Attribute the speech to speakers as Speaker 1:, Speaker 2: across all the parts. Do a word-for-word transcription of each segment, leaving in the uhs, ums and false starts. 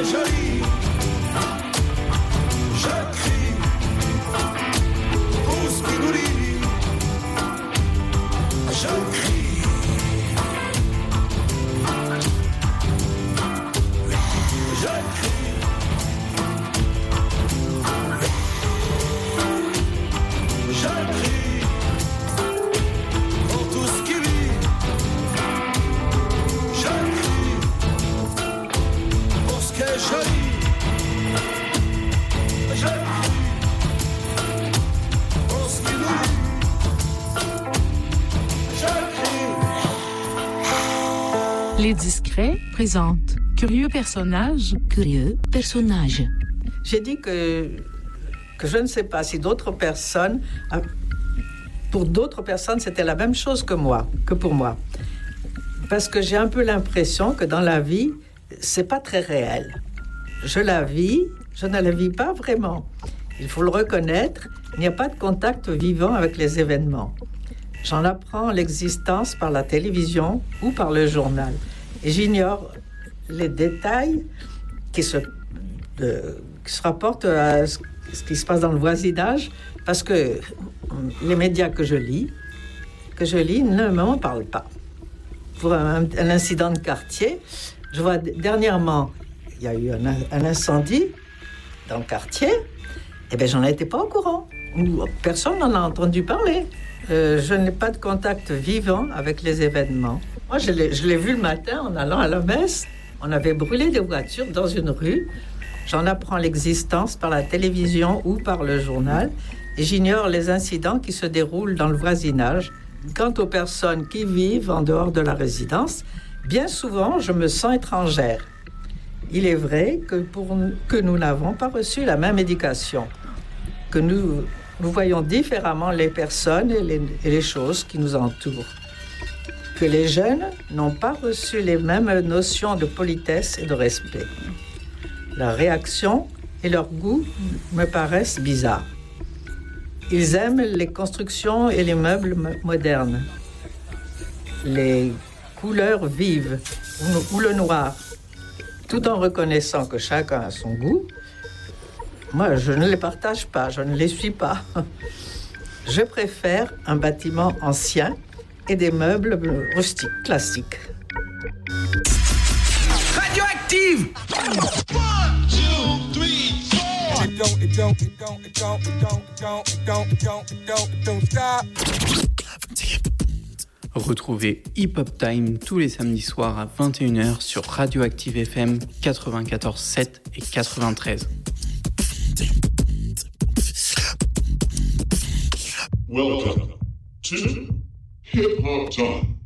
Speaker 1: joli, je crie, au spigouli, je crie, je crie, je crie, pour tout ce qui vit, je crie, pour ce qui est joli.
Speaker 2: Les Discrets présentent Curieux personnage.
Speaker 3: Curieux personnage.
Speaker 4: J'ai dit que, que je ne sais pas si d'autres personnes, pour d'autres personnes, c'était la même chose que moi, que pour moi. Parce que j'ai un peu l'impression que dans la vie, c'est pas très réel. Je la vis, je ne la vis pas vraiment. Il faut le reconnaître, il n'y a pas de contact vivant avec les événements. J'en apprends l'existence par la télévision ou par le journal. Et j'ignore les détails qui se, de, qui se rapportent à ce, ce qui se passe dans le voisinage, parce que les médias que je lis, que je lis ne m'en parlent pas. Pour un, un incident de quartier, je vois dernièrement, il y a eu un, un incendie dans le quartier, et bien j'en étais pas au courant. Personne n'en a entendu parler. Euh, je n'ai pas de contact vivant avec les événements. Moi, je l'ai, je l'ai vu le matin en allant à la messe. On avait brûlé des voitures dans une rue. J'en apprends l'existence par la télévision ou par le journal. Et j'ignore les incidents qui se déroulent dans le voisinage. Quant aux personnes qui vivent en dehors de la résidence, bien souvent, je me sens étrangère. Il est vrai que, pour, que nous n'avons pas reçu la même éducation, que nous... Nous voyons différemment les personnes et les, et les choses qui nous entourent. Que les jeunes n'ont pas reçu les mêmes notions de politesse et de respect. Leur réaction et leur goût me paraissent bizarres. Ils aiment les constructions et les meubles modernes, les couleurs vives ou le noir, tout en reconnaissant que chacun a son goût. Moi, je ne les partage pas, je ne les suis pas. Je préfère un bâtiment ancien et des meubles rustiques, classiques.
Speaker 1: Radioactive!
Speaker 5: Retrouvez Hip Hop Time tous les samedis soirs à vingt et une heures sur Radioactive F M quatre-vingt-quatorze sept et quatre-vingt-treize.
Speaker 6: Welcome to Hip Hop Time.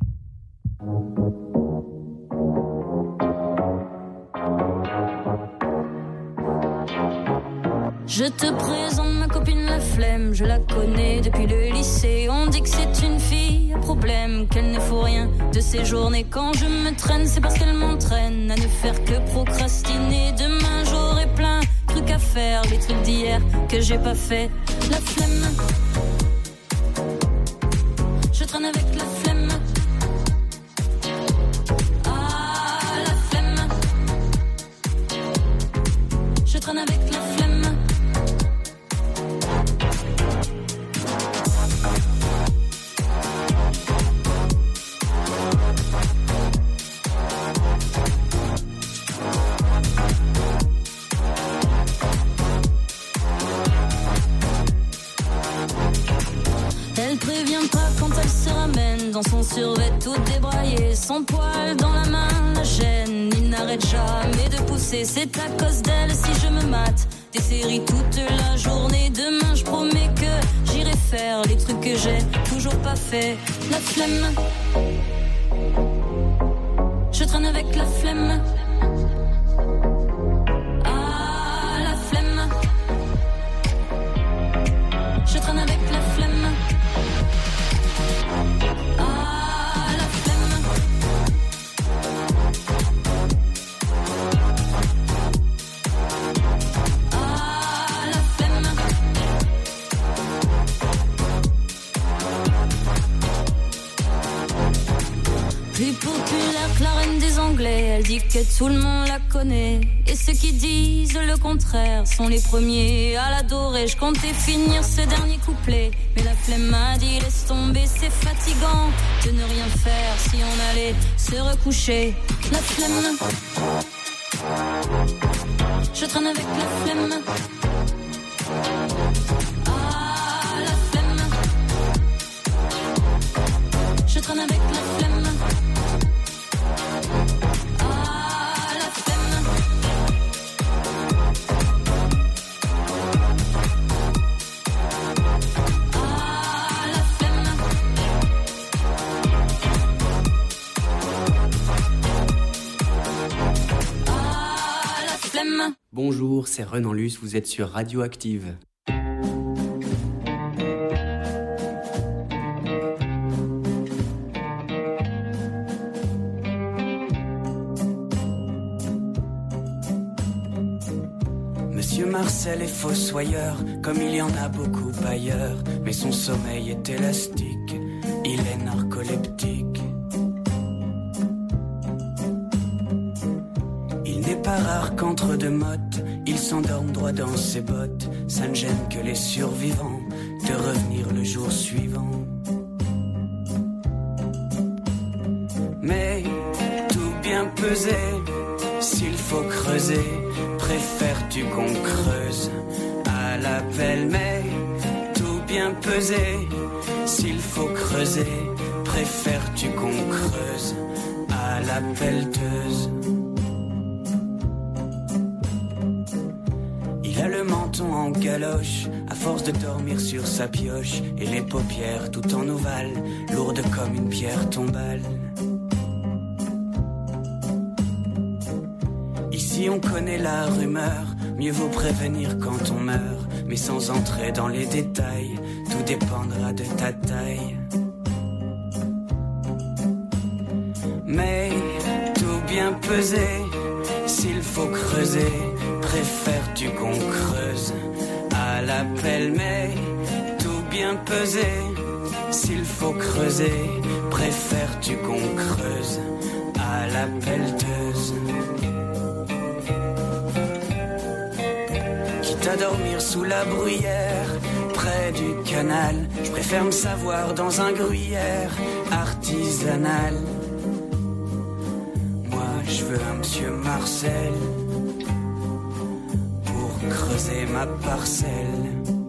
Speaker 7: Je te présente ma copine la flemme, je la connais depuis le lycée. On dit que c'est une fille à problème, qu'elle ne faut rien de ses journées. Quand je me traîne, c'est parce qu'elle m'entraîne à ne faire que procrastiner. Demain j'aurai plein de trucs à faire, les trucs d'hier que j'ai pas fait. La flemme, je traîne avec la flemme. Ah, la flemme, je traîne avec la flemme. Dans son survêt tout débraillé, son poil dans la main, la chaîne, il n'arrête jamais de pousser. C'est à cause d'elle si je me mate des séries toute la journée. Demain je promets que j'irai faire les trucs que j'ai toujours pas fait. La flemme, je traîne avec la flemme. Ah, la flemme, je traîne avec la flemme. Plus populaire que la reine des Anglais, elle dit dit que tout le monde la connaît. Et ceux qui disent le contraire sont les premiers à l'adorer. Je comptais finir ce dernier couplet, mais la flemme m'a dit laisse tomber, c'est fatigant de ne rien faire si on allait se recoucher. La flemme, je traîne avec la flemme. Ah, la flemme, je traîne avec la flemme. Ah, la flemme. Ah, la flemme. Ah, la flemme.
Speaker 3: Bonjour, c'est Renan Luce, vous êtes sur Radioactive. Monsieur Marcel est fossoyeur, comme il y en a beaucoup ailleurs, mais son sommeil est élastique, il est narcoleptique. Il n'est pas rare qu'entre deux mottes, il s'endorme droit dans ses bottes, ça ne gêne que les survivants de revenir le jour suivant. Mais tout bien pesé, s'il faut creuser, préfères-tu qu'on creuse à la pelle? Mais tout bien pesé, s'il faut creuser, préfères-tu qu'on creuse à la pelleteuse? Il a le menton en galoche, à force de dormir sur sa pioche, et les paupières tout en ovale, lourdes comme une pierre tombale. Ici on connaît la rumeur, mieux vaut prévenir quand on meurt, mais sans entrer dans les détails, tout dépendra de ta taille. Mais tout bien pesé, s'il faut creuser, préfères-tu qu'on creuse à la pelle? Mais tout bien pesé, s'il faut creuser, préfères-tu qu'on creuse à la pelleteuse? Quitte à dormir sous la bruyère, près du canal, je préfère me savoir dans un gruyère artisanal. Moi je veux un monsieur Marcel pour creuser ma parcelle.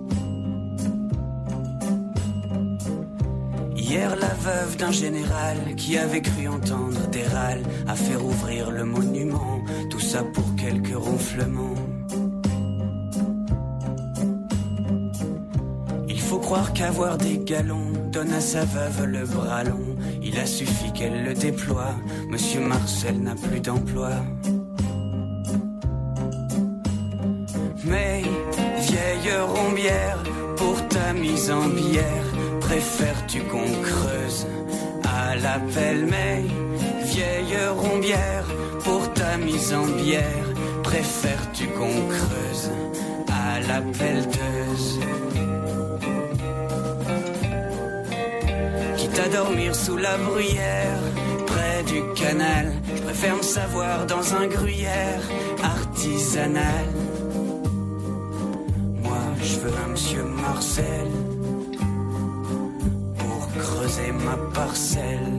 Speaker 3: Hier la veuve d'un général qui avait cru entendre des râles a fait rouvrir le monument, tout ça pour quelques ronflements. Il faut croire qu'avoir des galons donne à sa veuve le bras long. Il a suffi qu'elle le déploie, monsieur Marcel n'a plus d'emploi. Mais vieille rombière, pour ta mise en bière, préfères-tu qu'on creuse à la pelle? Mais vieille rombière, pour ta mise en bière, préfères-tu qu'on creuse à la pelleteuse? Quitte à dormir sous la bruyère, près du canal, je préfère me savoir dans un gruyère artisanal. Moi je veux un monsieur Marcel pour creuser ma parcelle.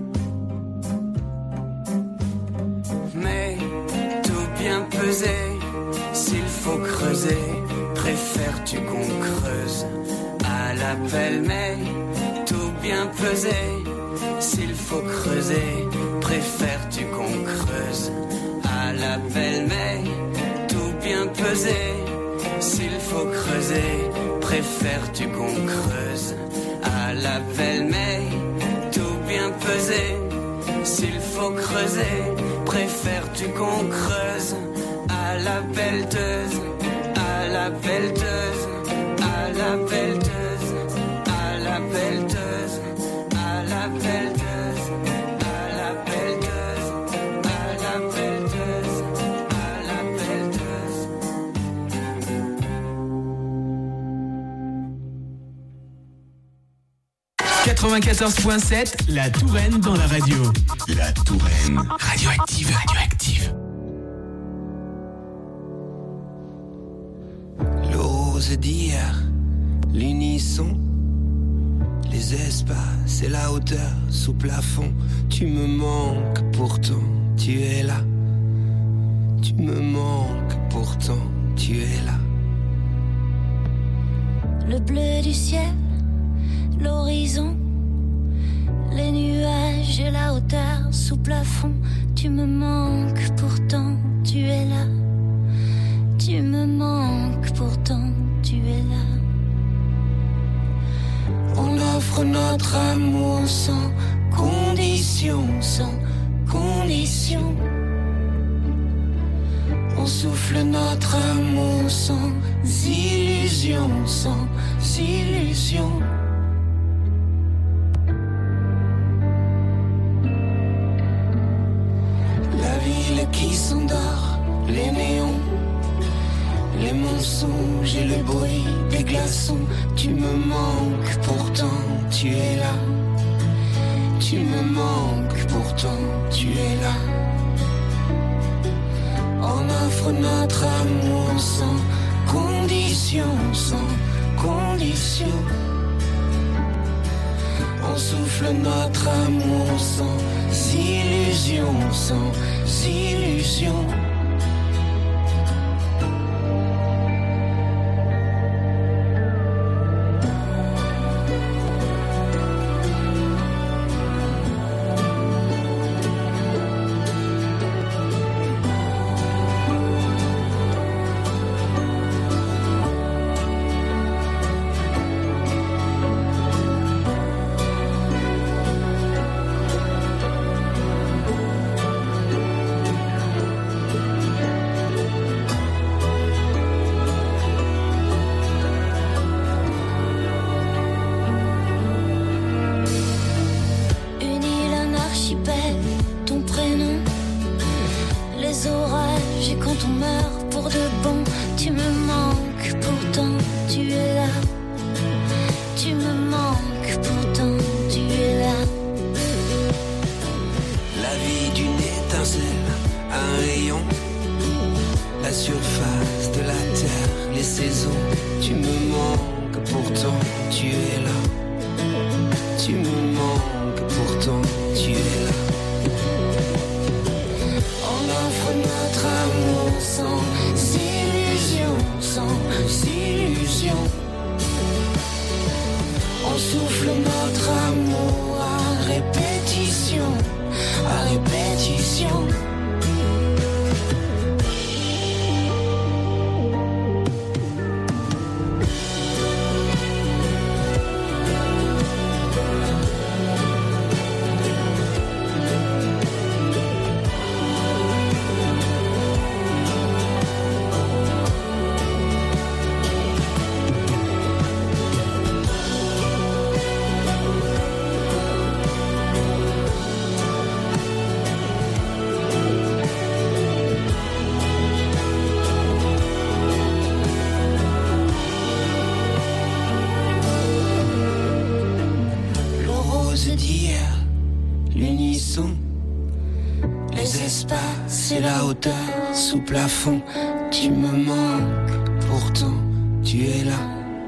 Speaker 3: Mais tout bien pesé, s'il faut creuser, préfères-tu qu'on creuse à la pelle? Mais tout bien pesé, s'il faut creuser, préfères-tu qu'on creuse à la pelle? Mais tout bien pesé, s'il faut creuser, préfères-tu qu'on creuse à la pelle? Mais tout bien pesé, s'il faut creuser, préfères-tu qu'on creuse à la pelleteuse, à la pelleteuse, à la pelleteuse, à la pelleteuse, à la pelleteuse, à la pelleteuse, à la pelleteuse, à la pelleteuse.
Speaker 8: quatre-vingt-quatorze point sept, la Touraine dans la radio.
Speaker 9: La Touraine. Radioactive, radioactive.
Speaker 3: L'ose d'hier, l'unisson, les espaces et la hauteur sous plafond. Tu me manques, pourtant tu es là. Tu me manques, pourtant tu es là.
Speaker 7: Le bleu du ciel, l'horizon, les nuages et la hauteur sous plafond. Tu me manques, pourtant tu es là. Tu me manques, pourtant tu es là. On offre notre amour sans condition, sans condition. On souffle notre amour sans illusion, sans illusion. La ville qui s'endort, les néons, les mensonges et le bruit des glaçons. Tu me manques, pourtant tu es là. Tu me manques, pourtant tu es là. On offre notre amour sans condition, sans condition. On souffle notre amour sans illusion, sans illusion. Sous plafond, tu me manques, pourtant tu es là.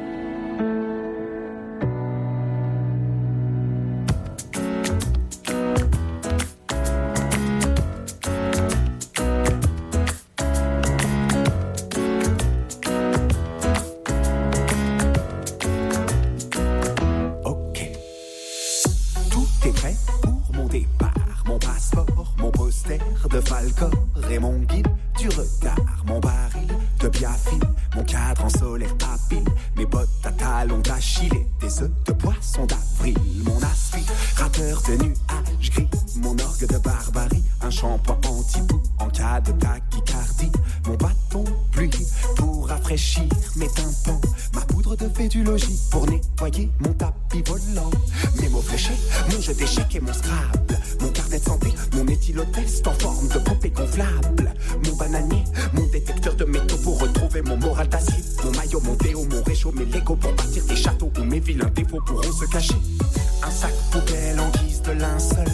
Speaker 10: Ok, tout est prêt pour mon départ, mon passeport, mon poster de Falcor et mon guide du retard, mon baril de biafine, mon cadre en solaire à pile, mes bottes à talons d'Achille, des œufs de poisson d'avril, mon aspirateur de nuages gris, mon orgue de barbarie, un shampoing anti-boue en cas de tachycardie, mon bâton pluie pour rafraîchir mes tympans, ma poudre de fédulogie pour nettoyer mon tapis volant, mes mots fléchés, mon jeu d'échecs et mon Scrabble, mon carnet de santé, mon éthylotest en forme de poupée gonflable, mon bananier, mon détecteur de métaux pour retrouver mon moral d'acier, mon maillot, mon déo, mon réchaud, mes Legos pour bâtir des châteaux où mes vilains défauts pourront se cacher. un sac poubelle en guise de linceul.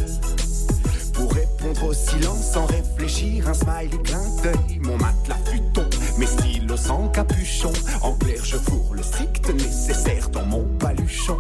Speaker 10: Pour répondre au silence sans réfléchir, un smiley clin d'œil. Mon matelas futon, mes stylos sans capuchon. En clair, je fourre le strict nécessaire dans mon baluchon.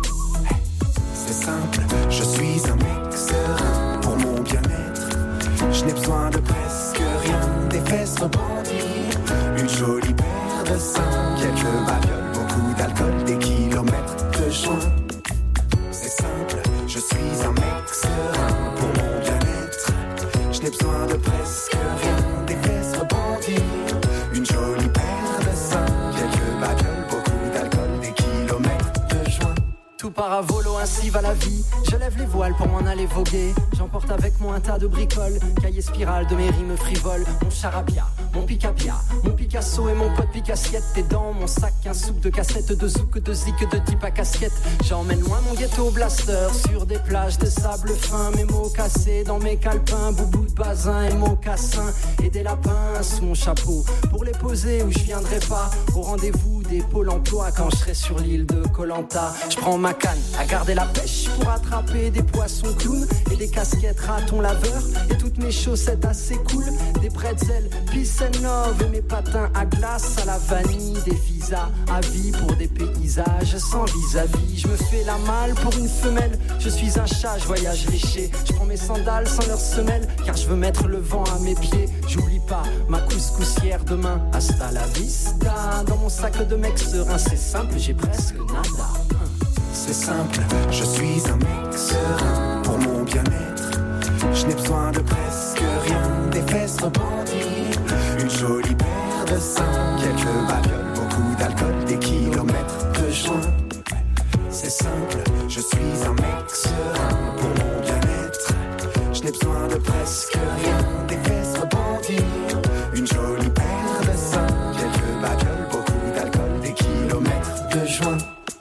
Speaker 10: C'est simple, je suis un mec serein pour mon bien-être. Je n'ai besoin de presque rien, des fesses rebondies, une jolie paire de seins, quelques babioles, beaucoup d'alcool, des kilomètres de joints. C'est simple, je suis un mec serein pour mon bien-être. Je n'ai besoin de presque rien, des fesses rebondies, une jolie paire de seins, quelques babioles, beaucoup d'alcool, des kilomètres de joints.
Speaker 11: Tout part à volo, ainsi va la vie. Je lève les voiles pour m'en aller voguer. J'emporte avec moi un tas de bricoles, cahier spirale de mes rimes frivoles. Mon charabia, mon picapia, mon Picasso et mon pote Picassiette. Et dans mon sac un souk de cassettes, de zouk, de zik, de type à casquette. J'emmène loin mon ghetto blaster sur des plages de sable fin. Mes mots cassés dans mes calepins, boubou de basin et mocassins. Et des lapins sous mon chapeau pour les poser où je viendrai pas. Au rendez-vous des pôles emploi quand je serai sur l'île de Koh-Lanta. Je prends ma canne à garder la pêche pour attraper des poissons clowns et des casquettes ratons laveurs et toutes mes chaussettes assez cool, des pretzels, peace and love et mes patins à glace à la vanille, des visas à vie pour des paysages sans vis-à-vis. Je me fais la malle pour une femelle, je suis un chat, je voyage léché. Je prends mes sandales sans leurs semelles car je veux mettre le vent à mes pieds. J'oublie pas ma couscoussière demain, hasta la vista. Dans mon sac de mec serein, c'est simple, j'ai presque nada.
Speaker 10: C'est simple, je suis un mec serein pour mon bien-être. Je n'ai besoin de presque rien, des fesses rebondies, une jolie paire de seins, quelques babioles, beaucoup d'alcool, des kilomètres de joints. C'est simple, je suis un mec serein pour mon bien-être. Je n'ai besoin de presque rien, des fesses rebondies, une jolie paire de seins, quelques babioles, beaucoup d'alcool, des kilomètres de joints.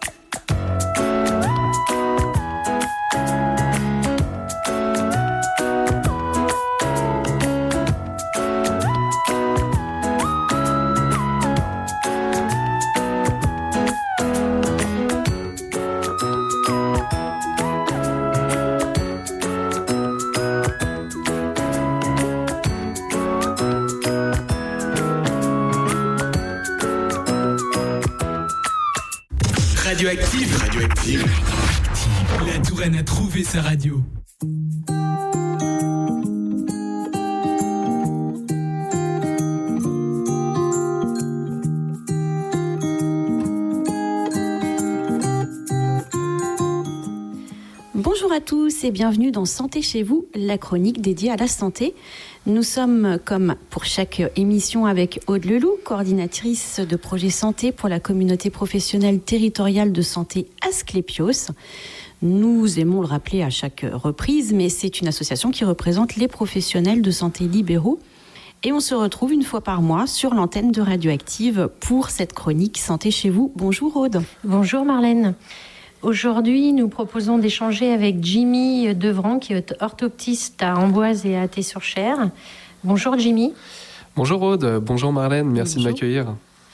Speaker 8: Radioactive, Radioactive. La Touraine a trouvé sa radio.
Speaker 12: Bonjour à tous et bienvenue dans Santé chez vous, la chronique dédiée à la santé. Nous sommes, comme pour chaque émission, avec Aude Leloup, coordinatrice de projet santé pour la communauté professionnelle territoriale de santé Asclépios. Nous aimons le rappeler à chaque reprise, mais c'est une association qui représente les professionnels de santé libéraux. Et on se retrouve une fois par mois sur l'antenne de Radioactive pour cette chronique Santé chez vous. Bonjour Aude.
Speaker 13: Bonjour Marlène. Aujourd'hui, nous proposons d'échanger avec Jimmy Devran, qui est orthoptiste à Amboise et à Thé-sur-Cher. Bonjour Jimmy.
Speaker 14: Bonjour Aude, bonjour Marlène, merci
Speaker 13: bonjour.
Speaker 14: de m'accueillir.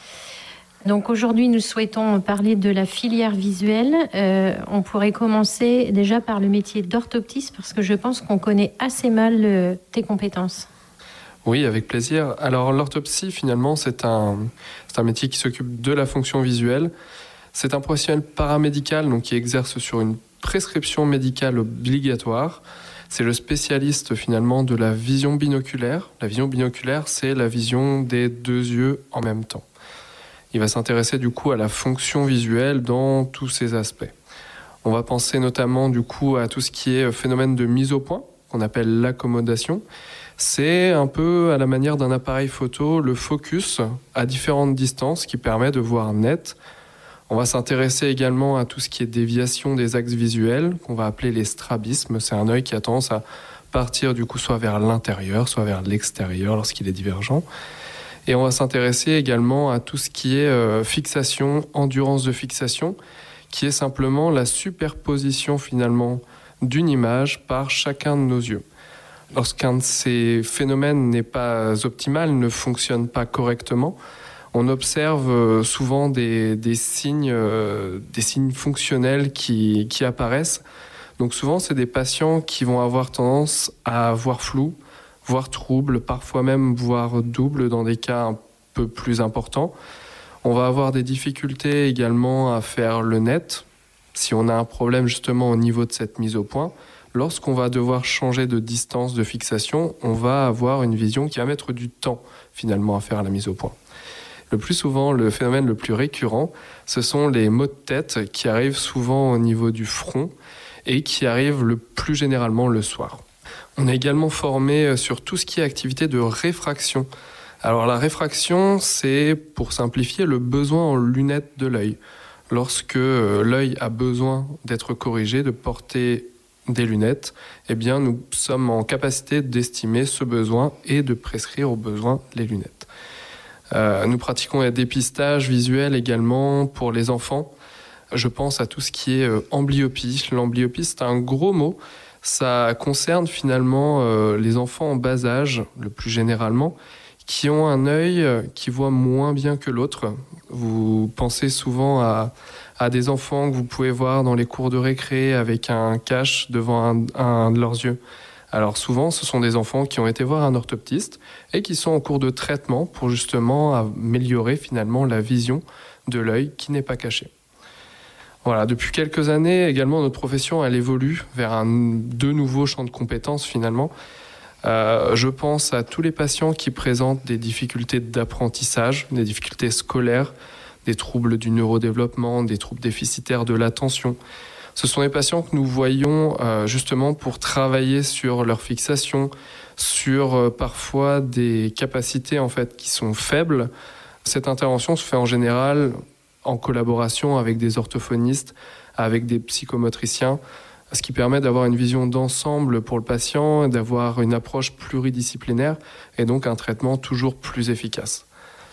Speaker 13: Donc aujourd'hui, nous souhaitons parler de la filière visuelle. Euh, on pourrait commencer déjà par le métier d'orthoptiste, parce que je pense qu'on connaît assez mal euh, tes compétences.
Speaker 14: Oui, avec plaisir. Alors l'orthoptie, finalement, c'est un, c'est un métier qui s'occupe de la fonction visuelle. C'est un professionnel paramédical donc, qui exerce sur une prescription médicale obligatoire. C'est le spécialiste finalement de la vision binoculaire. La vision binoculaire, c'est la vision des deux yeux en même temps. Il va s'intéresser du coup à la fonction visuelle dans tous ses aspects. On va penser notamment du coup à tout ce qui est phénomène de mise au point, qu'on appelle l'accommodation. C'est un peu à la manière d'un appareil photo, le focus à différentes distances qui permet de voir net. On va s'intéresser également à tout ce qui est déviation des axes visuels, qu'on va appeler les strabismes. C'est un œil qui a tendance à partir du coup soit vers l'intérieur, soit vers l'extérieur lorsqu'il est divergent. Et on va s'intéresser également à tout ce qui est euh, fixation, endurance de fixation, qui est simplement la superposition finalement d'une image par chacun de nos yeux. Lorsqu'un de ces phénomènes n'est pas optimal, ne fonctionne pas correctement, on observe souvent des, des, signes, euh, des signes fonctionnels qui, qui apparaissent, Donc souvent, c'est des patients qui vont avoir tendance à voir flou, voir trouble, parfois même voir double dans des cas un peu plus importants. On va avoir des difficultés également à faire le net, si on a un problème justement au niveau de cette mise au point. Lorsqu'on va devoir changer de distance de fixation, on va avoir une vision qui va mettre du temps finalement à faire la mise au point. Le plus souvent, le phénomène le plus récurrent, ce sont les maux de tête qui arrivent souvent au niveau du front et qui arrivent le plus généralement le soir. On est également formé sur tout ce qui est activité de réfraction. Alors la réfraction, c'est, pour simplifier, le besoin en lunettes de l'œil. Lorsque l'œil a besoin d'être corrigé, de porter des lunettes, eh bien nous sommes en capacité d'estimer ce besoin et de prescrire au besoin les lunettes. Euh, nous pratiquons un dépistage visuel également pour les enfants. Je pense à tout ce qui est euh, amblyopie. L'amblyopie, c'est un gros mot. Ça concerne finalement euh, les enfants en bas âge, le plus généralement, qui ont un œil qui voit moins bien que l'autre. Vous pensez souvent à, à des enfants que vous pouvez voir dans les cours de récré avec un cache devant un, un de leurs yeux. Alors souvent, ce sont des enfants qui ont été voir un orthoptiste et qui sont en cours de traitement pour justement améliorer finalement la vision de l'œil qui n'est pas caché. Voilà, depuis quelques années, également, notre profession, elle évolue vers un, de nouveaux champs de compétences finalement. Euh, je pense à tous les patients qui présentent des difficultés d'apprentissage, des difficultés scolaires, des troubles du neurodéveloppement, des troubles déficitaires de l'attention. Ce sont des patients que nous voyons euh, justement pour travailler sur leur fixation, sur euh, parfois des capacités en fait qui sont faibles. Cette intervention se fait en général en collaboration avec des orthophonistes, avec des psychomotriciens, ce qui permet d'avoir une vision d'ensemble pour le patient, d'avoir une approche pluridisciplinaire et donc un traitement toujours plus efficace.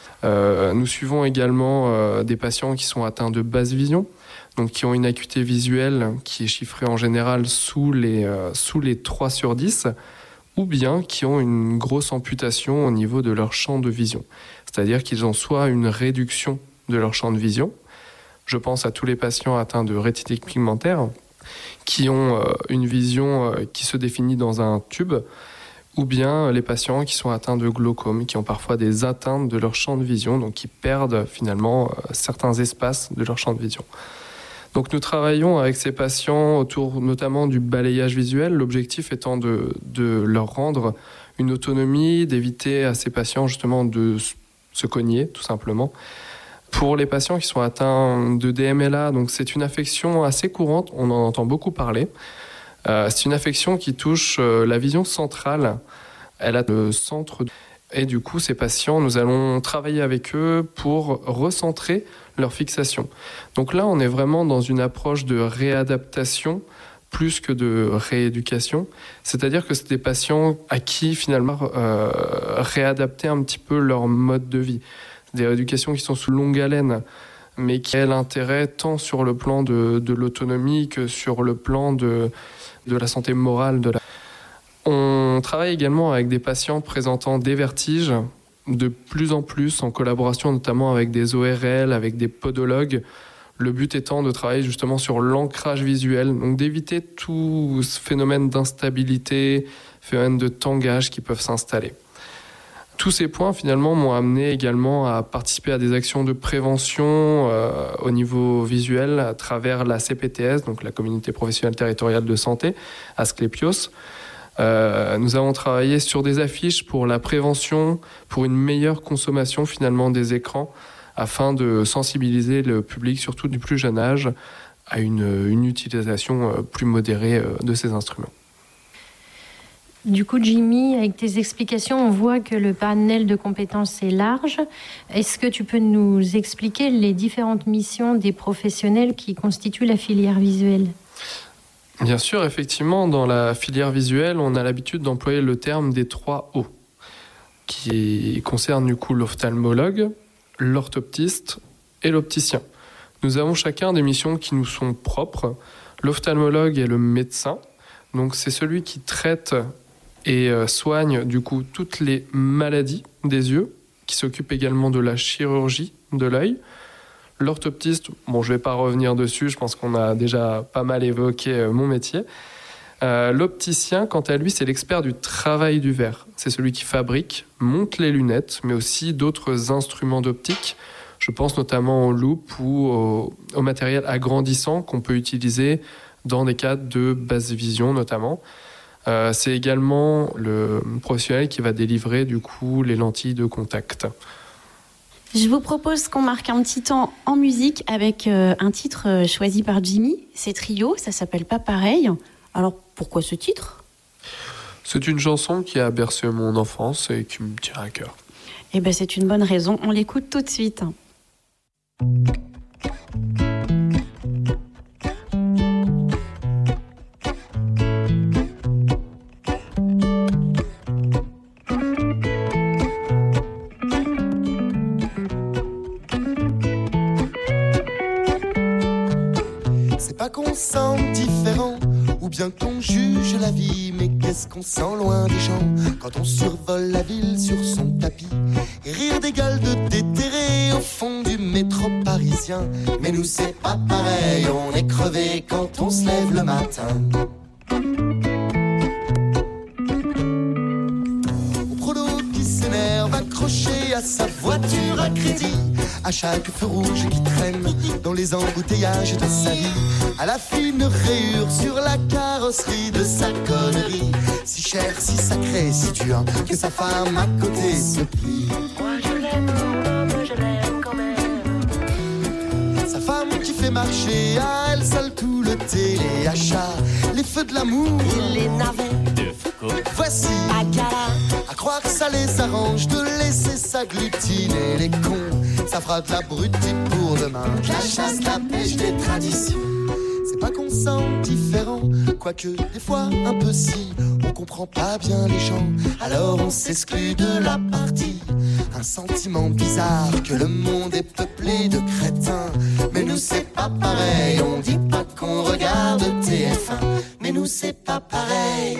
Speaker 14: Euh, nous suivons également euh, des patients qui sont atteints de basse vision, donc qui ont une acuité visuelle qui est chiffrée en général sous les, euh, sous les trois sur dix, ou bien qui ont une grosse amputation au niveau de leur champ de vision. C'est-à-dire qu'ils ont soit une réduction de leur champ de vision, je pense à tous les patients atteints de rétinique pigmentaire, qui ont euh, une vision euh, qui se définit dans un tube, ou bien les patients qui sont atteints de glaucome, qui ont parfois des atteintes de leur champ de vision, donc qui perdent finalement euh, certains espaces de leur champ de vision. Donc nous travaillons avec ces patients autour notamment du balayage visuel, l'objectif étant de, de leur rendre une autonomie, d'éviter à ces patients justement de se cogner tout simplement. Pour les patients qui sont atteints de D M L A, donc c'est une affection assez courante, on en entend beaucoup parler. Euh, c'est une affection qui touche euh, la vision centrale. Elle a le centre et du coup, ces patients, nous allons travailler avec eux pour recentrer leur fixation. Donc là, on est vraiment dans une approche de réadaptation plus que de rééducation. C'est-à-dire que c'est des patients à qui finalement euh, réadapter un petit peu leur mode de vie. Des rééducations qui sont sous longue haleine, mais qui ont l'intérêt tant sur le plan de, de l'autonomie que sur le plan de, de la santé morale. De la... On travaille également avec des patients présentant des vertiges, de plus en plus en collaboration notamment avec des O R L, avec des podologues. Le but étant de travailler justement sur l'ancrage visuel, donc d'éviter tout ce phénomène d'instabilité, phénomène de tangage qui peuvent s'installer. Tous ces points, finalement, m'ont amené également à participer à des actions de prévention euh, au niveau visuel à travers la C P T S, donc la Communauté professionnelle territoriale de santé, Asclepios. Euh, nous avons travaillé sur des affiches pour la prévention, pour une meilleure consommation, finalement, des écrans, afin de sensibiliser le public, surtout du plus jeune âge, à une, une utilisation plus modérée de ces instruments.
Speaker 13: Du coup, Jimmy, avec tes explications, on voit que le panel de compétences est large. Est-ce que tu peux nous expliquer les différentes missions des professionnels qui constituent la filière visuelle ?
Speaker 14: Bien sûr, effectivement, dans la filière visuelle, on a l'habitude d'employer le terme des trois O, qui concerne du coup l'ophtalmologue, l'orthoptiste et l'opticien. Nous avons chacun des missions qui nous sont propres. L'ophtalmologue est le médecin, donc c'est celui qui traite et soigne du coup toutes les maladies des yeux, qui s'occupe également de la chirurgie de l'œil. L'orthoptiste, bon, je ne vais pas revenir dessus, je pense qu'on a déjà pas mal évoqué euh, mon métier. Euh, l'opticien, quant à lui, c'est l'expert du travail du verre. C'est celui qui fabrique, monte les lunettes, mais aussi d'autres instruments d'optique. Je pense notamment aux loupes ou au, au matériel agrandissant qu'on peut utiliser dans des cas de basse vision notamment. Euh, c'est également le professionnel qui va délivrer du coup les lentilles de contact.
Speaker 12: Je vous propose qu'on marque un petit temps en musique avec euh, un titre euh, choisi par Jimmy. C'est Trio, ça s'appelle Pas pareil. Alors pourquoi ce titre ?
Speaker 14: C'est une chanson qui a bercé mon enfance et qui me tient à cœur.
Speaker 12: Eh ben c'est une bonne raison, on l'écoute tout de suite.
Speaker 15: C'est pas qu'on sent différent ou bien qu'on juge la vie, mais qu'est-ce qu'on sent loin des gens quand on survole la ville sur son tapis et rire des gueules de déterrés au fond du métro parisien. Mais nous c'est pas pareil, on est crevé quand on se lève le matin. Au prodo qui s'énerve accroché à sa voiture à crédit, à chaque feu rouge qui traîne dans les embouteillages de sa vie, à la fine rayure sur la carrosserie de sa connerie, si chère, si sacrée, si dure, que sa femme à côté se plie. Moi je l'aime, mon homme, je l'aime quand même. Sa femme qui fait marcher à elle seule tout le téléachat, les feux de l'amour et les navets de Foucault. Voici Agala, à croire que ça les arrange de laisser s'agglutiner les cons. Ça fera de la brutille pour demain, la chasse, la pêche des traditions. C'est pas qu'on sent différent, quoique des fois un peu si. On comprend pas bien les gens, alors on s'exclut de la partie. Un sentiment bizarre que le monde est peuplé de crétins. Mais nous c'est pas pareil, on dit pas qu'on regarde T F un. Mais nous c'est pas pareil.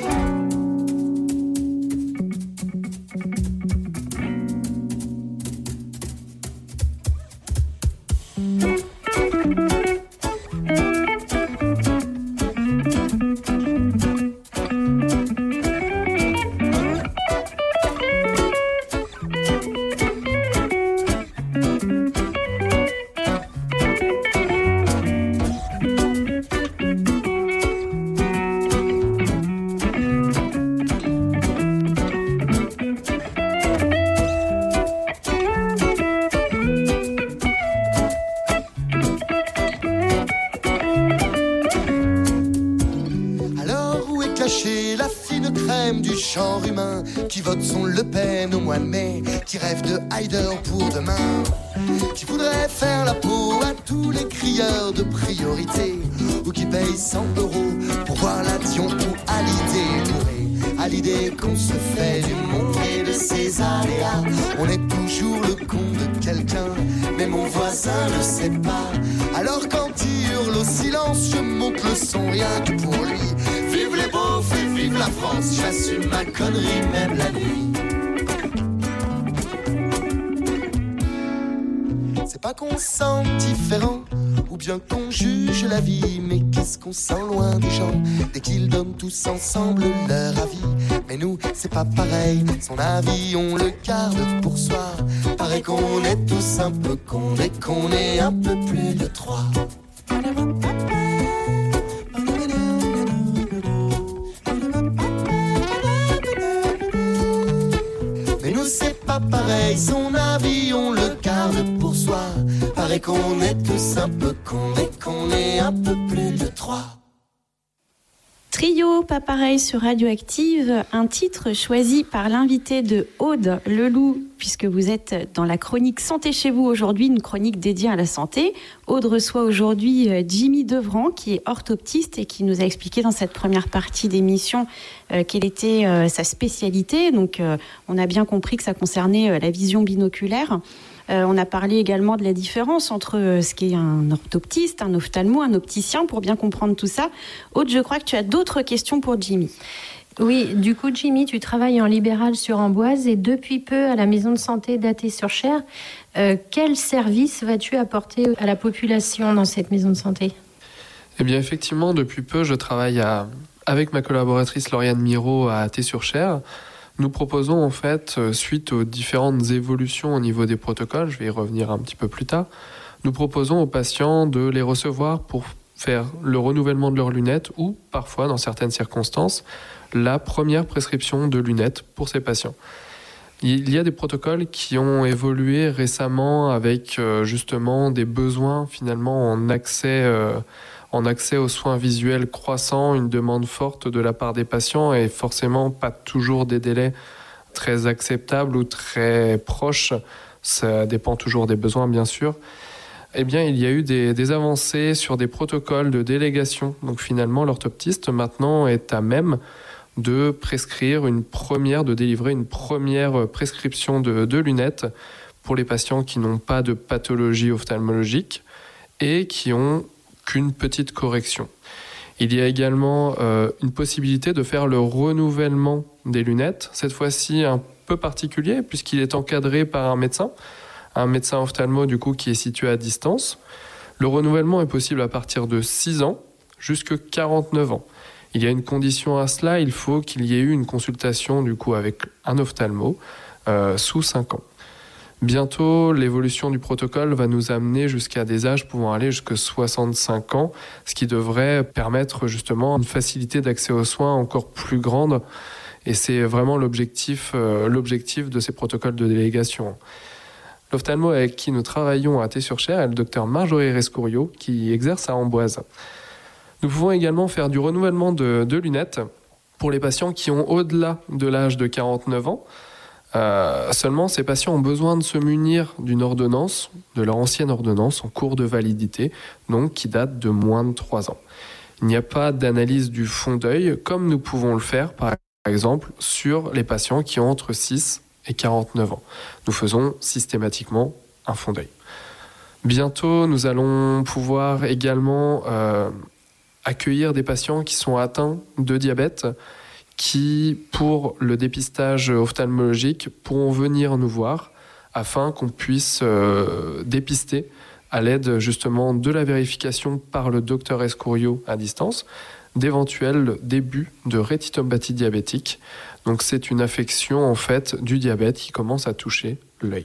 Speaker 15: Son Le Pen au mois de mai, qui rêve de Haider pour demain, qui voudrait faire la peau à tous les crieurs de priorité, ou qui paye cent euros pour voir la Dion ou à l'idée bourrée, à l'idée qu'on se fait du monde et de ses aléas. On est toujours le con de quelqu'un, mais mon voisin ne sait pas. Alors quand il hurle au silence, je monte le son rien que pour lui. Vive les beaufs et vive la France, j'assume ma connerie même la nuit. C'est pas qu'on sent différent ou bien qu'on juge la vie, mais qu'est-ce qu'on sent loin des gens dès qu'ils donnent tous ensemble leur avis. Mais nous c'est pas pareil, son avis on le garde pour soi. Paraît qu'on est tous un peu cons et qu'on est un peu plus de trois. C'est pas pareil, son avis on le garde pour soi. Paraît qu'on est tous un peu cons et qu'on est un peu plus de trois.
Speaker 12: Trio, pas pareil sur Radioactive, un titre choisi par l'invité de Aude Leloup, puisque vous êtes dans la chronique Santé chez vous aujourd'hui, une chronique dédiée à la santé. Aude reçoit aujourd'hui Jimmy Devran, qui est orthoptiste et qui nous a expliqué dans cette première partie d'émission euh, quelle était euh, sa spécialité. Donc, euh, on a bien compris que ça concernait euh, la vision binoculaire. Euh, on a parlé également de la différence entre euh, ce qu'est un orthoptiste, un ophtalmo, un opticien, pour bien comprendre tout ça. Aude, je crois que tu as d'autres questions pour Jimmy.
Speaker 13: Oui, du coup, Jimmy, tu travailles en libéral sur Amboise et depuis peu à la maison de santé d'Athée-sur-Cher. Euh, quel service vas-tu apporter à la population dans cette maison de santé ?
Speaker 14: Eh bien, effectivement, depuis peu, je travaille à, avec ma collaboratrice Lauriane Miro à Athée-sur-Cher. Nous proposons en fait, suite aux différentes évolutions au niveau des protocoles, je vais y revenir un petit peu plus tard, nous proposons aux patients de les recevoir pour faire le renouvellement de leurs lunettes ou parfois, dans certaines circonstances, la première prescription de lunettes pour ces patients. Il y a des protocoles qui ont évolué récemment avec euh, justement des besoins finalement en accès, euh, en accès aux soins visuels croissants, une demande forte de la part des patients et forcément pas toujours des délais très acceptables ou très proches. Ça dépend toujours des besoins bien sûr. Eh bien, il y a eu des, des avancées sur des protocoles de délégation. Donc finalement, l'orthoptiste maintenant est à même de prescrire une première, de délivrer une première prescription de, de lunettes pour les patients qui n'ont pas de pathologie ophtalmologique et qui ont qu'une petite correction. Il y a également euh, une possibilité de faire le renouvellement des lunettes, cette fois-ci un peu particulier puisqu'il est encadré par un médecin, un médecin ophtalmo du coup qui est situé à distance. Le renouvellement est possible à partir de six ans jusqu'à quarante-neuf ans. Il y a une condition à cela, il faut qu'il y ait eu une consultation du coup avec un ophtalmo euh, sous cinq ans. Bientôt, l'évolution du protocole va nous amener jusqu'à des âges pouvant aller jusqu'à soixante-cinq ans, ce qui devrait permettre justement une facilité d'accès aux soins encore plus grande. Et c'est vraiment l'objectif, euh, l'objectif de ces protocoles de délégation. L'ophtalmo avec qui nous travaillons à Athée-sur-Cher est le docteur Marjorie Rescourio, qui exerce à Amboise. Nous pouvons également faire du renouvellement de, de lunettes pour les patients qui ont au-delà de l'âge de quarante-neuf ans. Euh, seulement, ces patients ont besoin de se munir d'une ordonnance, de leur ancienne ordonnance en cours de validité, donc qui date de moins de trois ans. Il n'y a pas d'analyse du fond d'œil, comme nous pouvons le faire, par exemple, sur les patients qui ont entre six et quarante-neuf ans. Nous faisons systématiquement un fond d'œil. Bientôt, nous allons pouvoir également euh, accueillir des patients qui sont atteints de diabète, qui, pour le dépistage ophtalmologique, pourront venir nous voir afin qu'on puisse euh, dépister à l'aide justement de la vérification par le docteur Escourio à distance d'éventuels débuts de rétinopathie diabétique. Donc c'est une affection en fait du diabète qui commence à toucher l'œil.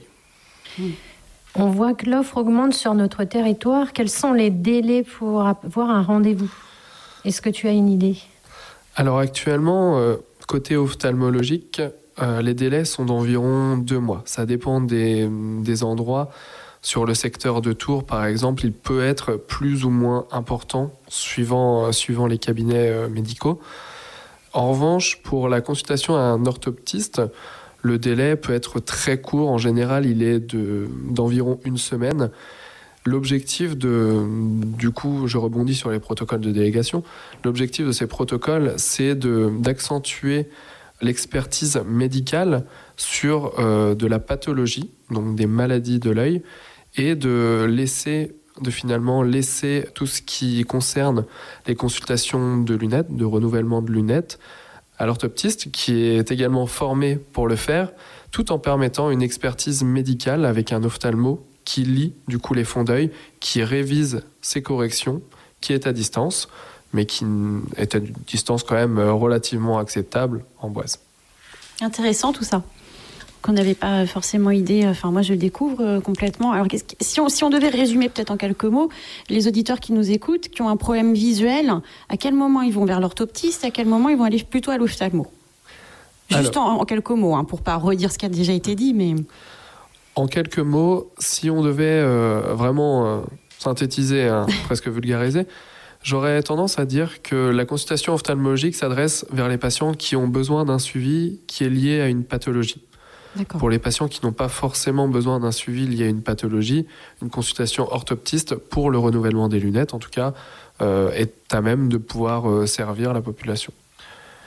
Speaker 13: On voit que l'offre augmente sur notre territoire. Quels sont les délais pour avoir un rendez-vous ? Est-ce que tu as une idée ?
Speaker 14: Alors actuellement, euh, côté ophtalmologique, euh, les délais sont d'environ deux mois. Ça dépend des, des endroits. Sur le secteur de Tours, par exemple, il peut être plus ou moins important suivant, euh, suivant les cabinets euh, médicaux. En revanche, pour la consultation à un orthoptiste, le délai peut être très court. En général, il est de, d'environ une semaine. L'objectif de, du coup, je rebondis sur les protocoles de délégation. L'objectif de ces protocoles, c'est de, d'accentuer l'expertise médicale sur euh, de la pathologie, donc des maladies de l'œil, et de laisser, de finalement laisser tout ce qui concerne les consultations de lunettes, de renouvellement de lunettes, à l'orthoptiste qui est également formé pour le faire, tout en permettant une expertise médicale avec un ophtalmo qui lit du coup les fonds d'œil, qui révise ses corrections, qui est à distance, mais qui est à une distance quand même relativement acceptable en Amboise.
Speaker 12: Intéressant tout ça, qu'on n'avait pas forcément idée. Enfin, moi, je le découvre complètement. Alors, qu'est-ce que, si, on, si on devait résumer peut-être en quelques mots, les auditeurs qui nous écoutent, qui ont un problème visuel, à quel moment ils vont vers l'orthoptiste, à quel moment ils vont aller plutôt à l'ophtalmo ? Juste Alors, en, en quelques mots, hein, pour pas redire ce qui a déjà été dit, mais...
Speaker 14: En quelques mots, si on devait euh, vraiment euh, synthétiser, hein, presque vulgariser, j'aurais tendance à dire que la consultation ophtalmologique s'adresse vers les patients qui ont besoin d'un suivi qui est lié à une pathologie. D'accord. Pour les patients qui n'ont pas forcément besoin d'un suivi lié à une pathologie, une consultation orthoptiste pour le renouvellement des lunettes, en tout cas, euh, est à même de pouvoir euh, servir la population.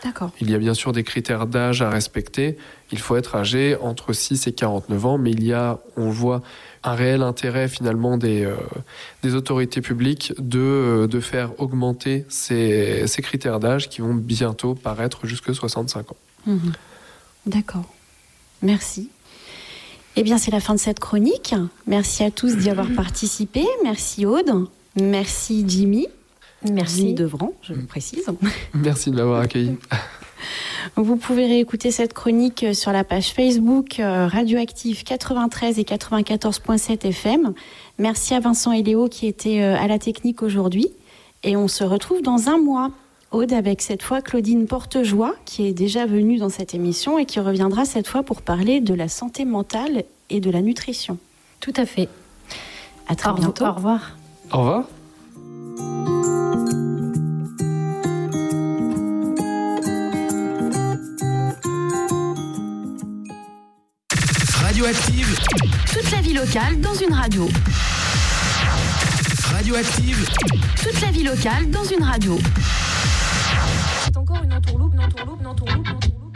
Speaker 12: D'accord.
Speaker 14: Il y a bien sûr des critères d'âge à respecter. Il faut être âgé entre six et quarante-neuf ans, mais il y a, on le voit, un réel intérêt finalement des, euh, des autorités publiques de, euh, de faire augmenter ces, ces critères d'âge qui vont bientôt paraître jusqu'à soixante-cinq ans.
Speaker 12: Mmh. D'accord. Merci. Eh bien, c'est la fin de cette chronique. Merci à tous d'y avoir participé. Merci Aude. Merci Jimmy.
Speaker 13: Merci.
Speaker 12: Jimmy Devran, je le précise.
Speaker 14: Merci de m'avoir accueilli.
Speaker 12: Vous pouvez réécouter cette chronique sur la page Facebook euh, Radioactive quatre-vingt-treize et quatre-vingt-quatorze virgule sept F M. Merci à Vincent et Léo qui étaient euh, à la technique aujourd'hui. Et on se retrouve dans un mois. Aude, avec cette fois Claudine Portejoie, qui est déjà venue dans cette émission et qui reviendra cette fois pour parler de la santé mentale et de la nutrition.
Speaker 13: Tout à fait.
Speaker 12: À très
Speaker 13: au
Speaker 12: bientôt.
Speaker 13: Au revoir.
Speaker 14: Au revoir.
Speaker 9: Radioactive.
Speaker 2: Toute la vie locale dans une radio.
Speaker 9: Radioactive.
Speaker 2: Toute la vie locale dans une radio.
Speaker 7: C'est encore une entourloupe, une entourloupe, une entourloupe, une entourloupe.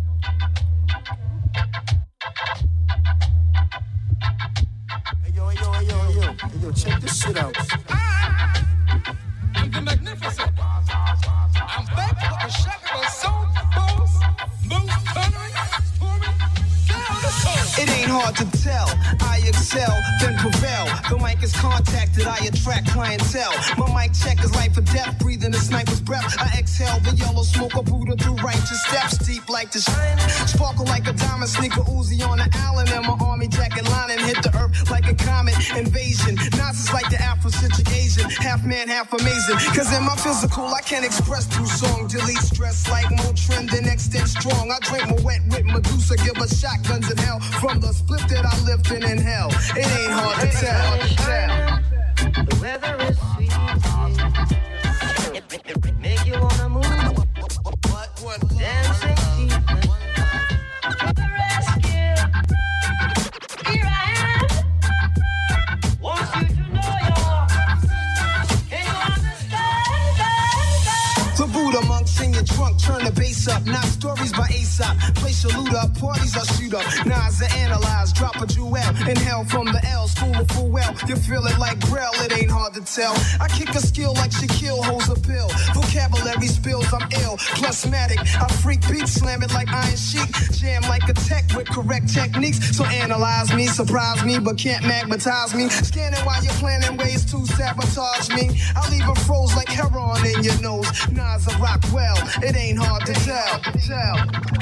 Speaker 15: Hey yo, hey yo, hey yo, hey yo, hey yo, check this shit out.
Speaker 1: I'm the magnificent. I'm back for a shot of a soul boss. Most coloring, storming, down the soul.
Speaker 16: It ain't hard to tell. I excel, then prevail. The mic is contacted, I attract clientele. My mic check is life or death, breathing a sniper's breath. I exhale the yellow smoke of Buddha through righteous steps, deep like the shine. Sparkle like a diamond, sneaker Uzi on the island, and my army jacket lining hit the earth like a comet invasion. Nazis like the Afrocentric Asian, half man, half amazing. Cause in my physical, I can express through song. Delete stress like Motrin, then extend strong. I drink my wet with Medusa, give us shotguns in hell. From the split that I lift in in hell, it ain't hard to tell.
Speaker 17: The weather is sweet. It, it, it make you wanna move. Dancing feet. To the rescue. Here I am. Want you to know you're. Can you understand?
Speaker 16: The Buddha monks in your trunk, turn the bass up. Not stories by Aesop. Place your loot up, parties I shoot up. Nas I analyze, drop a jewel. Inhale from the L, school of full well. You feel it like Braille, it ain't hard to tell. I kick a skill like Shaquille holds a pill. Vocabulary spills, I'm ill. Plusmatic, I freak beats, slam it like Iron Sheik. Jam like a tech with correct techniques. So analyze me, surprise me, but can't magnetize me. Scanning while you're planning ways to sabotage me. I'll leave a froze like heroin in your nose. Nas I rock well, it ain't hard to tell. tell.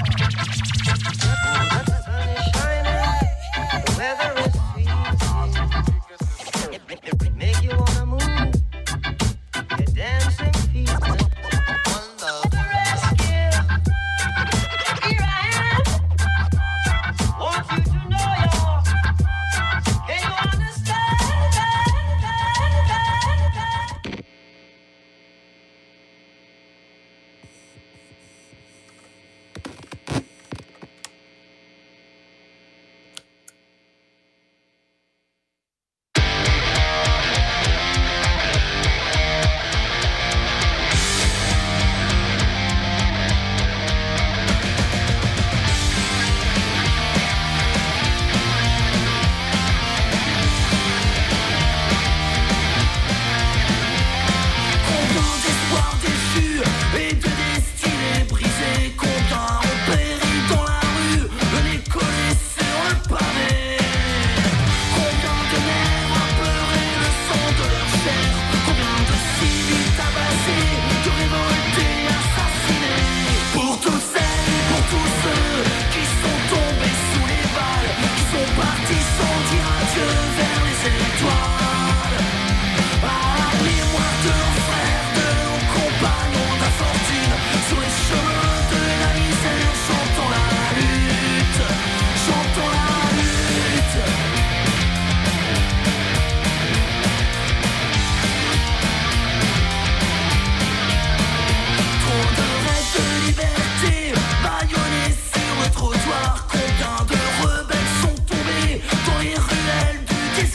Speaker 17: The weather is sweet. It, it, it make you wanna move. Your dancing feet. To the rescue. Here I am. Want you to know you're. Can you understand?
Speaker 1: Combien de rebelles sont tombés dans les ruelles du désert.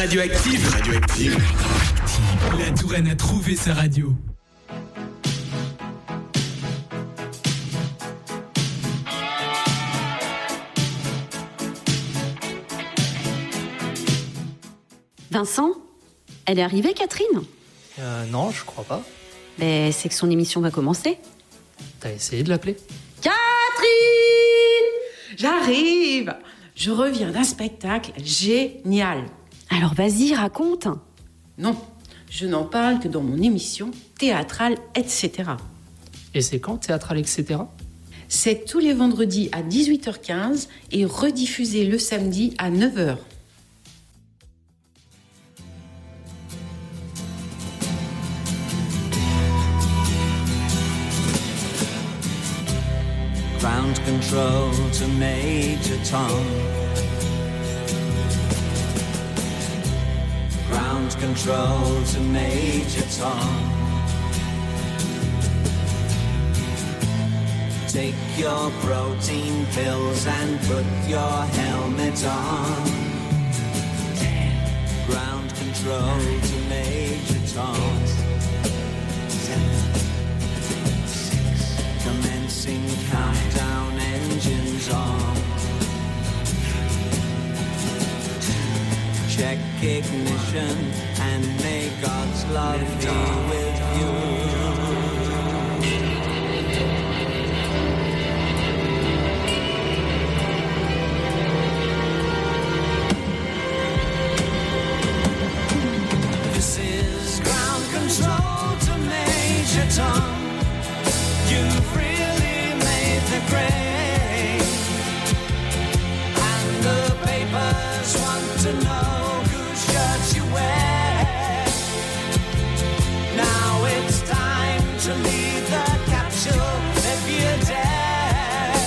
Speaker 8: Radioactive.
Speaker 9: Radioactive.
Speaker 8: La Touraine a trouvé sa radio.
Speaker 12: Vincent, elle est arrivée, Catherine ?
Speaker 18: Euh, non, je crois pas.
Speaker 12: Ben, c'est que son émission va commencer.
Speaker 18: T'as essayé de l'appeler ?
Speaker 19: Catherine ! J'arrive ! Je reviens d'un spectacle génial.
Speaker 12: Alors vas-y, raconte.
Speaker 19: Non, je n'en parle que dans mon émission théâtrale, et cetera.
Speaker 18: Et c'est quand, théâtrale, et cetera ?
Speaker 19: C'est tous les vendredis à dix-huit heures quinze et rediffusé le samedi à neuf heures.
Speaker 3: Ground control to Major Tom. Ground control to Major Tom. Take your protein pills and put your helmet on. Ground control to Major Tom. Commencing countdown, engines on. Check ignition and may God's love be with you. This is ground control to Major Tom. You've really made the grade, and the papers want to know whose shirt you wear. Now it's time to leave the capsule if you dare.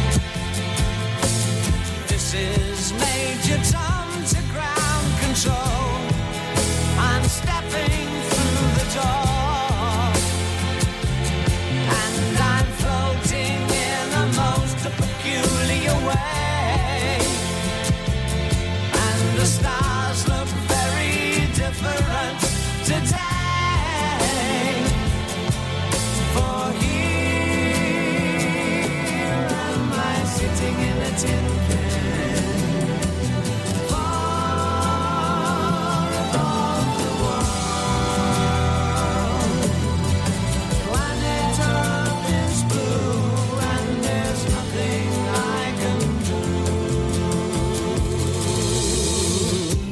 Speaker 3: This is Major Tom to ground control. I'm stepping through the door. Peculiar way, and the stars look very different today. For here am I sitting in a tin can, far above the world. Planet Earth is blue, and there's nothing I can do.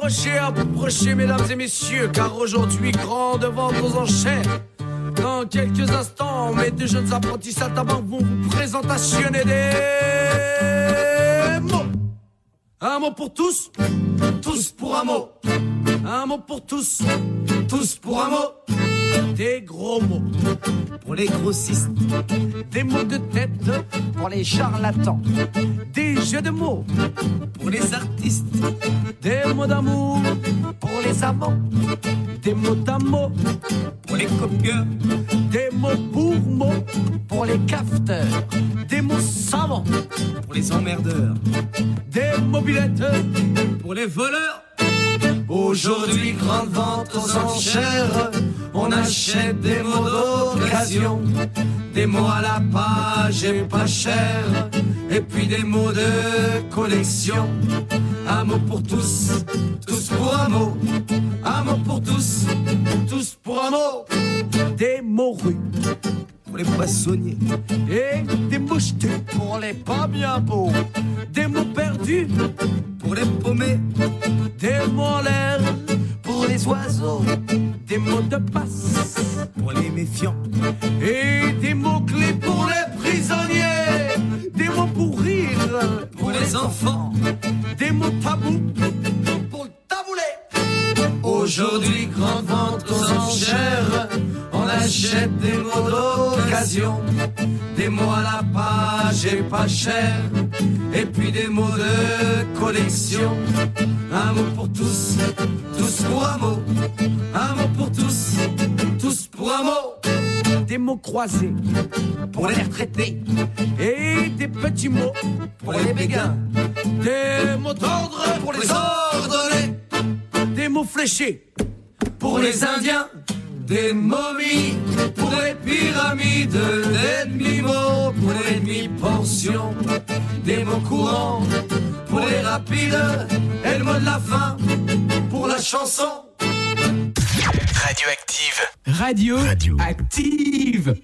Speaker 20: approchez, approchez, mesdames et messieurs, car aujourd'hui, grande vente aux enchères. Dans quelques instants, mes deux jeunes apprentis à tabac vont vous présentationner des mots. Un mot pour tous, tous pour un mot. Un mot pour tous, tous pour un mot. Des gros mots pour les grossistes, des mots de tête pour les charlatans, des jeux de mots pour les artistes, des mots d'amour pour les amants, des mots d'amour pour les copieurs, des mots pour mots pour les cafeteurs, des mots savants pour les emmerdeurs, des mobilettes pour les voleurs. Aujourd'hui, grande vente aux enchères, on achète des mots d'occasion, des mots à la page et pas cher, et puis des mots de collection. Un mot pour tous, tous pour un mot, un mot pour tous, tous pour un mot. Des mots rues pour les poissonniers et des mouchetés pour les pas bien beaux, des mots perdus pour les paumés, des mots en l'air pour les oiseaux, des mots de passe pour les méfiants et des mots clés pour les prisonniers, des mots pour rire pour les enfants, des mots tabous pour le taboulet. Aujourd'hui, grande vente aux enchères, on achète des mots d'occasion, des mots à la page et pas cher, et puis des mots de collection. Un mot pour tous, tous pour un mot, un mot pour tous, tous pour un mot. Des mots croisés pour les retraités et des petits mots pour les béguins, des mots d'ordre pour les ordonnés, des mots fléchés pour les indiens, des momies pour les pyramides, des demi-mots pour les demi-portions, des mots courants pour les rapides, et le mot de la fin pour la chanson.
Speaker 9: Radioactive.
Speaker 8: Radio, Radio. Active.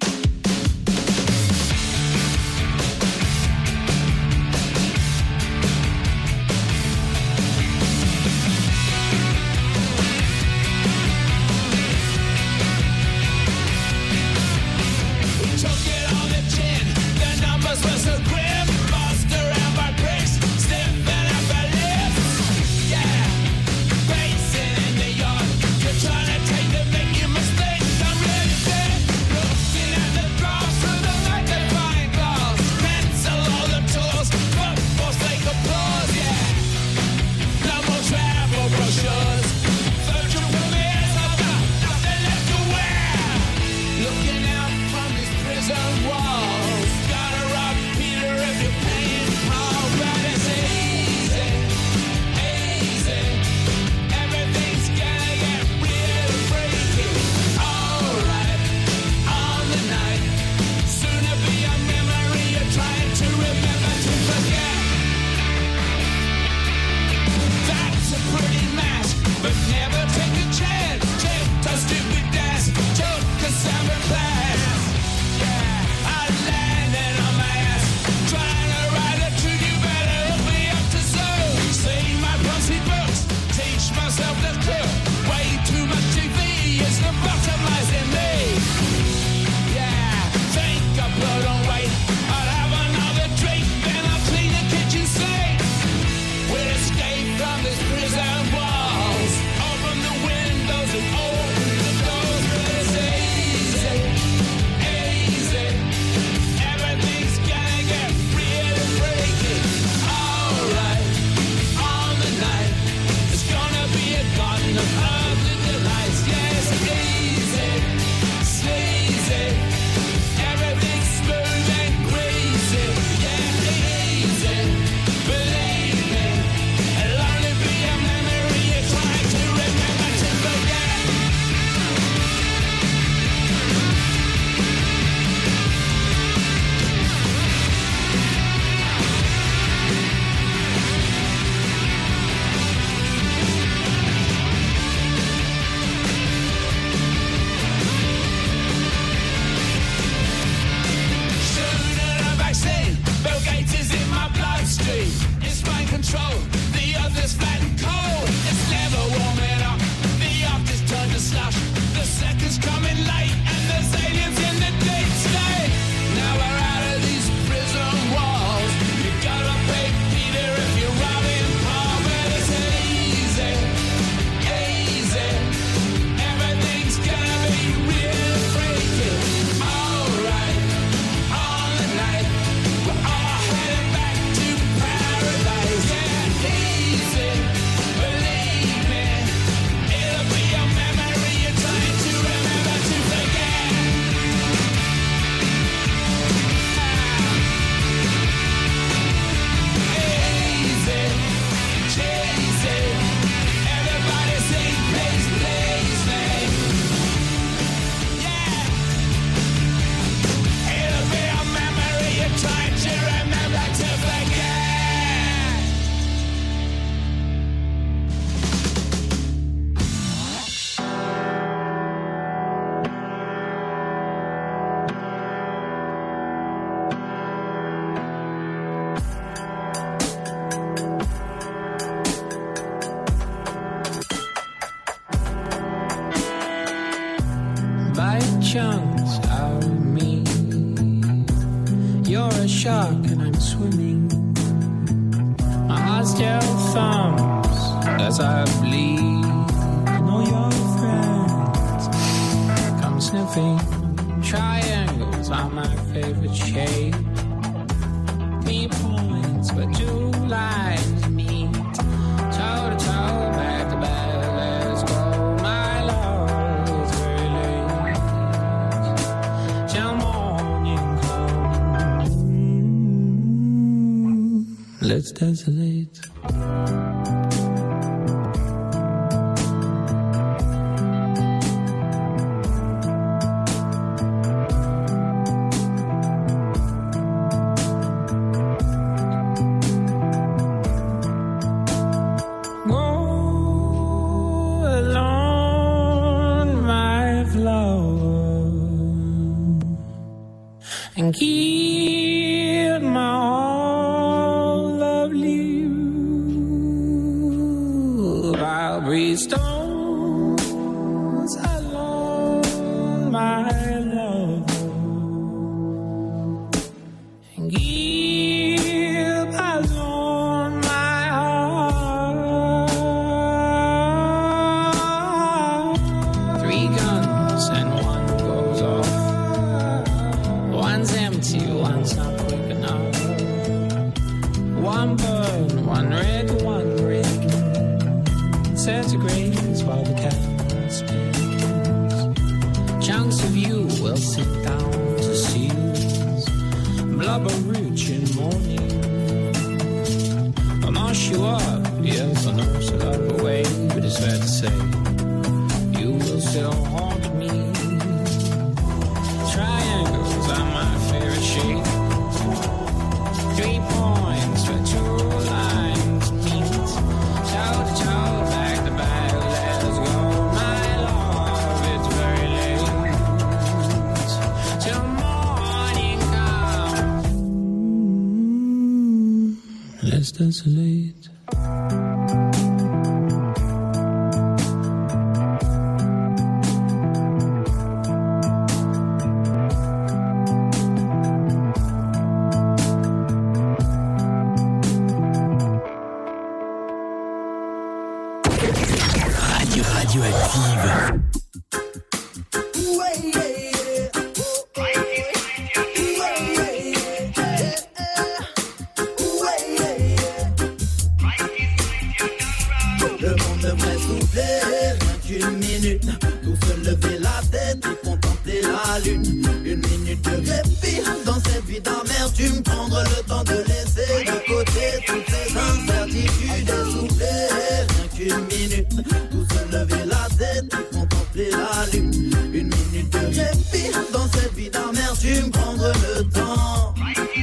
Speaker 1: Believe me, it'll only be a memory.
Speaker 21: thumbs as I bleed. And all your friends come sniffing. Triangles are my favorite shape. Three points where two lines meet. Toe to toe, back to back, let's go. My love is very late. Till morning comes. Let's desolate. And keep my all lovely you. I'll breathe stones along my love. And keep alone my heart. Three guns and one goes off. One's empty, one's not quick enough. One burn, one red, one red. Centigrades while the cat speaks. Chunks of you will sit down to seals. Blubber rich in morning. I'll mash you up, yes, I know it's a lot away, but it's fair to say you will still haunt me. Triangles are my favorite shape. Three points where two lines meet. Toe to toe, back to back, let's go. My love, it's very late. Till morning comes. Let's desolate.
Speaker 22: Le monde devrait souffler, rien qu'une minute. Tous se lever la tête et contempler la lune. Une minute de répit dans cette vie d'amertume. Prendre le temps de laisser de côté toutes ces incertitudes et souffler, rien qu'une minute. Tous se lever la tête et contempler la lune. Une minute de répit dans cette vie d'amertume. Prendre le temps.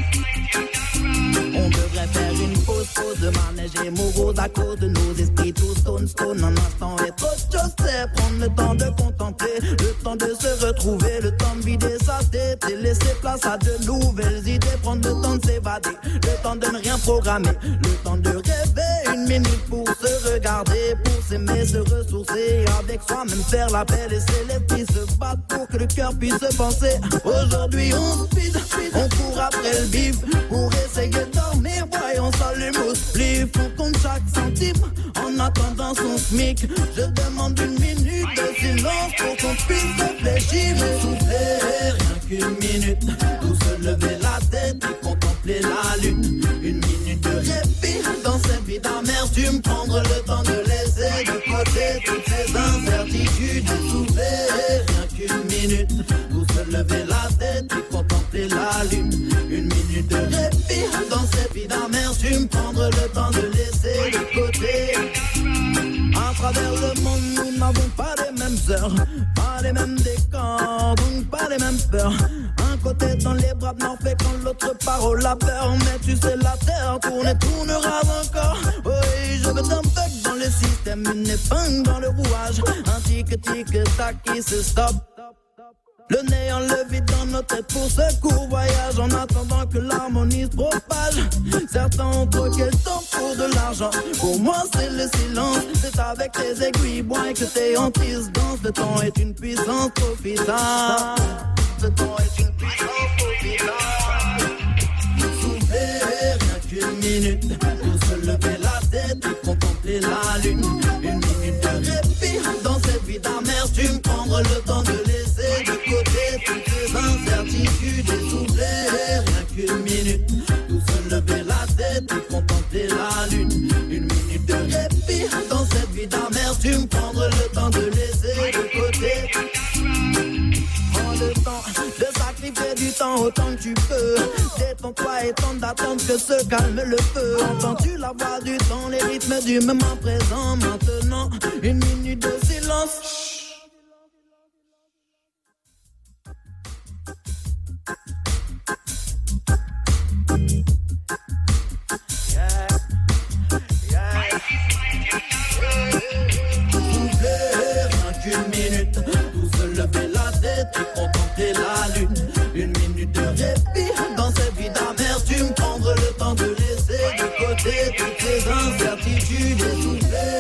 Speaker 22: On devrait faire une pause, pause de manège et morose à cause de nos esprits tous stone, stone. Un instant et trop de choses, c'est prendre le temps de contempler, le temps de se retrouver, le temps de vider sa tête et laisser place à de nouvelles idées. Prendre le temps de s'évader, le temps de ne rien programmer, le temps de rêver, une minute pour se regarder, pour s'aimer, se ressourcer, avec soi-même faire la paix, laisser les pieds se battre pour que le cœur puisse penser. Aujourd'hui on speed, on court après le vif pour essayer de dormir, voyons s'allume au spliff. On compte chaque centime en attendant son smic. Je demande une minute de silence pour qu'on puisse réfléchir et souffler, rien qu'une minute. Tout se lever la tête et contempler la lune. Une minute de répit dans cette vie d'amertume. Prendre le temps de laisser de côté toutes ces incertitudes et souffler, rien qu'une minute. Tout se lever la tête et contempler la lune. Une minute de répit dans cette vie d'amertume. Prendre le temps de laisser de côté. À travers le monde, nous n'avons pas les mêmes heures, pas les mêmes décors, donc pas les mêmes peurs. Un côté dans les bras de fait quand l'autre part au labeur. Mais tu sais, la terre tourne et tournera encore. Oui, je veux un bug dans le système, une épingle dans le rouage. Un tic-tic-tac qui se stoppe. Le néant, le vide dans nos têtes pour ce court voyage. En attendant que l'harmonie se propage. Certains ont troqué le temps pour de l'argent. Pour moi c'est le silence. C'est avec tes aiguilles bois que tes hantises dansent. Le temps est une puissance profitable. Le temps est une puissance profitable. Souffler, rien qu'une minute. Pour se lever la tête tête et contempler la lune. Une minute de répit dans cette vie d'amertume. Prendre le temps de laisser de côté toutes les incertitudes et s'ouvrir. Rien qu'une minute, tout seul lever la tête et contempler la lune. Une minute de répit dans cette vie d'amertume. Prendre le temps de laisser de côté. Prends le temps de sacrifier du temps autant que tu peux. Détends-toi et tente d'attendre que se calme le feu. Entends-tu la voix du temps, les rythmes du moment présent. Maintenant, une minute de silence. Une minute, tout se lever la tête et contempler la lune. Une minute de répit dans cette vie d'amertume. Prendre le temps de laisser de côté toutes les incertitudes et souffler.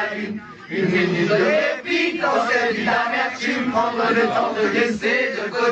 Speaker 1: Une minute de répit dans cette vie d'amertume, prendre le temps de laisser de côté.